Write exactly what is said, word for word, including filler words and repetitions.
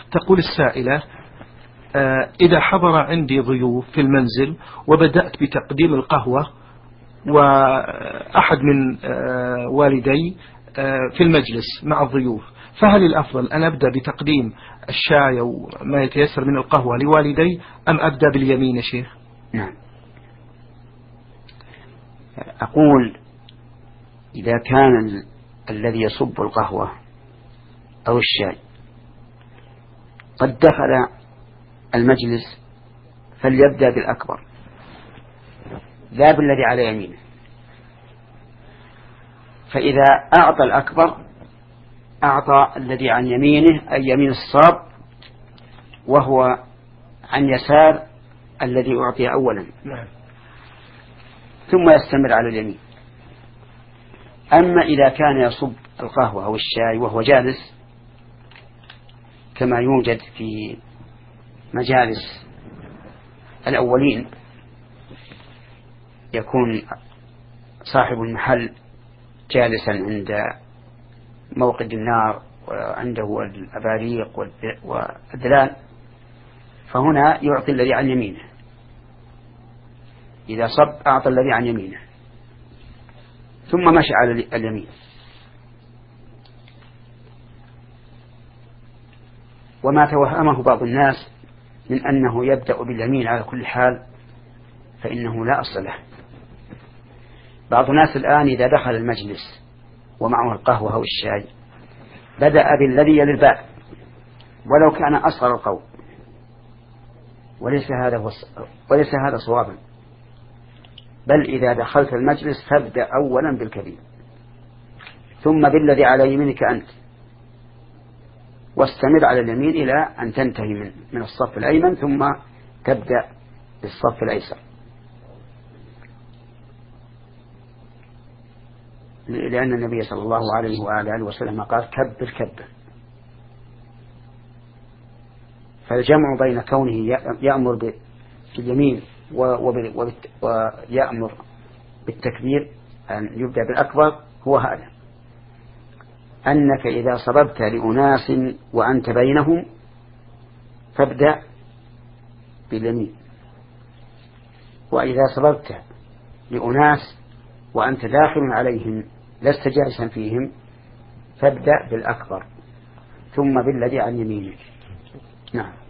تقول السائلة: إذا حضر عندي ضيوف في المنزل وبدأت بتقديم القهوة وأحد من والدي في المجلس مع الضيوف، فهل الأفضل أن أبدأ بتقديم الشاي وما يتيسر من القهوة لوالدي أم أبدأ باليمين يا شيخ؟ نعم، أقول إذا كان الذي يصب القهوة أو الشاي قد دخل المجلس فليبدأ بالأكبر لا بالذي على يمينه، فإذا أعطى الأكبر أعطى الذي عن يمينه أي يمين الصاب وهو عن يسار الذي أعطي أولا، ثم يستمر على اليمين. أما إذا كان يصب القهوة أو الشاي وهو جالس كما يوجد في مجالس الأولين، يكون صاحب المحل جالسا عند موقد النار وعنده الأباريق والدلال، فهنا يعطي الذي عن يمينه، إذا صب أعطى الذي عن يمينه ثم مشى على اليمين. وما توهمه بعض الناس من أنه يبدأ باليمين على كل حال فإنه لا أصل له. بعض الناس الآن إذا دخل المجلس ومعه القهوة أو الشاي بدأ بالذي يلي الباب ولو كان أصغر القوم، وليس هذا هو وليس هذا صوابا، بل إذا دخلت المجلس فابدأ أولا بالكبير ثم بالذي على يمينك أنت، واستمر على اليمين إلى أن تنتهي من من الصف الأيمن ثم تبدأ بالصف الأيسر، لأن النبي صلى الله عليه وآله وسلم قال كبر كبر. فالجمع بين كونه يأمر باليمين ويأمر بالتكبير أن يبدأ بالأكبر هو هذا، أنك إذا صببت لأناس وأنت بينهم فابدأ باليمين، وإذا صببت لأناس وأنت داخل عليهم لست جالسا فيهم فابدأ بالأكبر ثم بالذي عن يمينك. نعم.